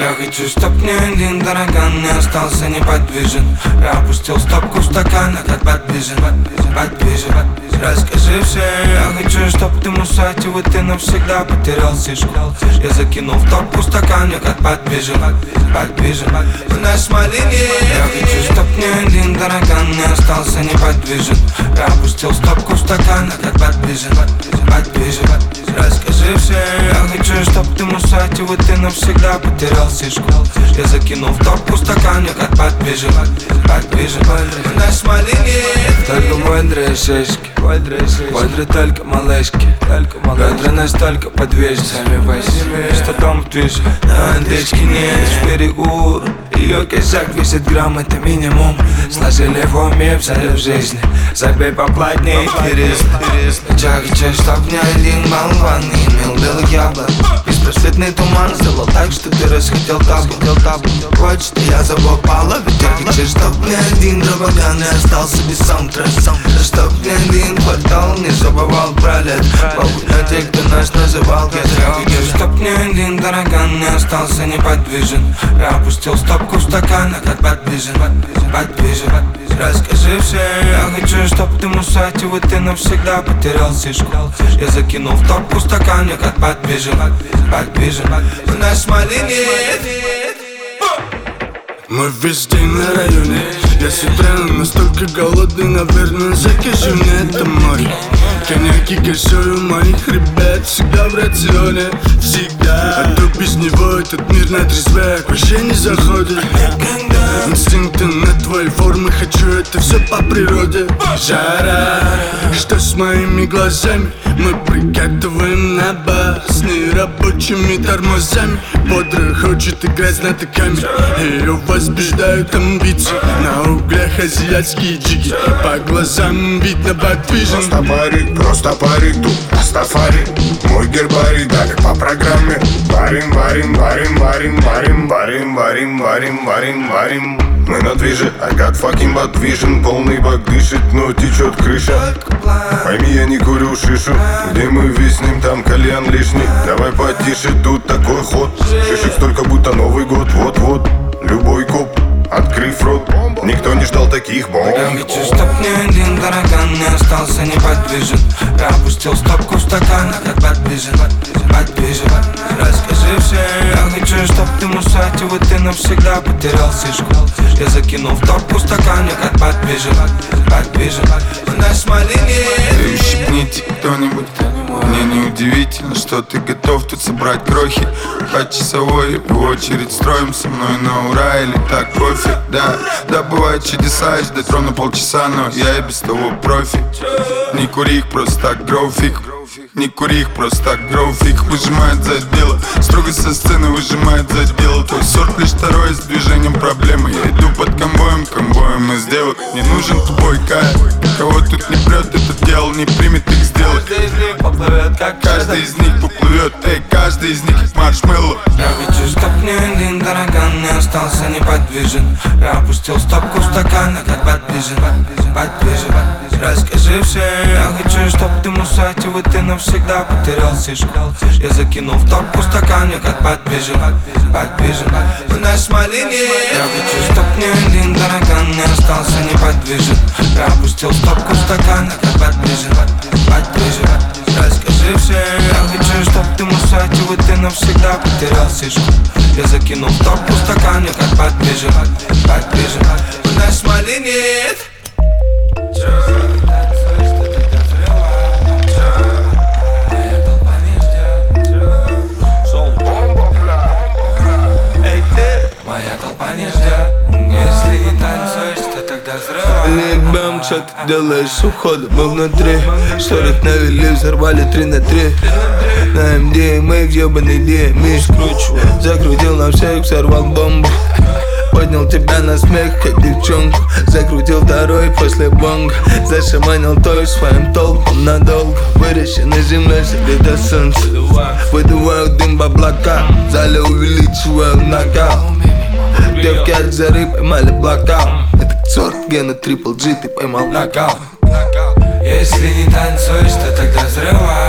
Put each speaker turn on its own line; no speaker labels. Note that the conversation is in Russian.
Я хочу, чтоб ни один таракан не остался неподвижен. Я опустил стопку в стаканах, как подвижен. Расскажи все. Я хочу, чтоб ты мусатил, и ты навсегда потерял сишку. Я закинул в топку стаканах, как подвижен. У нас малине. Я хочу, чтоб ни один таракан не остался неподвижен. Я опустил стопку в стаканах, как подвижен. Расскажи все. Я хочу, чтоб ты мусатил, и ты навсегда потерял сишку. Я закинул в топку стаканах, как подвижен. У нас малине. Только бодрые шишки, бодрые только малышки. Бедра настолько подвижны, что дом в движе. На андечке нет в берегу. Ее косяк весит грамм, это минимум. Сложили в уме, взяли в жизни. Забей поплотнее, перест. Я хочу, чтоб ни один болван не имел белых яблок. Беспросветный туман сделал так, что ты расхотел табу. Хочешь, что я забыл пало? Ведь я хочу, чтоб ни один дробоган не остался без саундтрека. Чтоб ни один квартал не забывал про лет. Похуй на тех, кто нас называл. Я хочу, чтоб ни один таракан не остался неподвижен. Я опустил стопку в стаканах, как подвижен. Расскажи все. Я хочу, чтоб ты мусатил, и ты навсегда потерял сишку. Я закинул в топку стаканах, как подвижен. У нас малине.
Мы весь день на районе. Я с утра настолько голодный, наверное, закажи мне это море. Коньяки кашую моих ребят всегда в рационе. Всегда. А то без него этот мир на трезвяк вообще не заходит. Инстинкты на твоей форме, хочу это все по природе. Жара, что с моими глазами? Мы прикатываем на бас нерабочими тормозами. Бодро хочет играть знатоками. Ее возбуждают амбиции. На углях азиатские джиги. По глазам видно подвижен.
Просто парик, тут Растафари. Мой гербарий, далее по программе. Варим. Мы на движе, I got fucking bad vision. Полный бак дышит, но течет крыша. Пойми, я не курю шишу. Где мы виснем, там кальян лишний. Давай потише, тут такой ход. Шишек столько, будто Новый год. Вот, любой коп, открыв рот. Никто не ждал таких бомб.
Я хочу, чтоб ни один таракан не остался неподвижен. Я опустил стопку в стаканах, как подвижен. Расскажи все. Я хочу, чтоб ты мусатил, и ты навсегда потерял сишку. Я закинул в топку стаканах, как подвижен. У нас малине.
Щипните кто-нибудь. Мне не удивительно, что ты готов тут собрать крохи. По часовой в очередь строим со мной на ура или так кофе. Да, бывают чудеса, и ждать ровно полчаса, но я и без того профи. Не кури их, просто так гроуфик. Не кури их, просто так гроуфик. Выжимает за дело, строго со сцены выжимает за дело. Твой сорт лишь второй, с движением проблемы. Я иду под конвоем из девок. Не нужен тупой кайф. Кого тут не прет, этот дьявол не примет их сделать.
Каждый из них поплывет, как
Каждый из них поплывет, каждый из них как маршмеллоу.
Я хочу, чтоб ни один таракан не остался неподвижен. Я опустил стопку в стаканах, как подвижен. Расскажи все. Я хочу, чтоб ты мусатил, и ты навсегда потерял сишку. Я закинул в топку стаканах, как подвижен. У нас малине. Я хочу, чтоб ни один таракан не остался неподвижен. Я опустил стопку в стаканах, как подвижен. Расскажи все. Я хочу, чтоб ты мусатил, и ты навсегда потерял сишку. Я закинул в топку стаканах, как подвижен. У нас малине. Моя толпа не ждет. Если не танцуешь, то тогда взрывай.
Бэм, что ты делаешь с уходом? Мы внутри 40 навели, взорвали 3 на 3. На МД, мы их ебаный DMI. Закрутил на всех, взорвал бомбу. Поднял тебя на смех, как девчонку. Закрутил второй после бонга. Зашаманил той своим толком надолго. Выращенной землей согрето солнце. Выдуваю дым в облака. В зале увеличиваю накал. Девки от жары поймали блокаут. Это сорт гена Triple G, ты поймал нокаут.
Если не танцуешь, то тогда взрывай.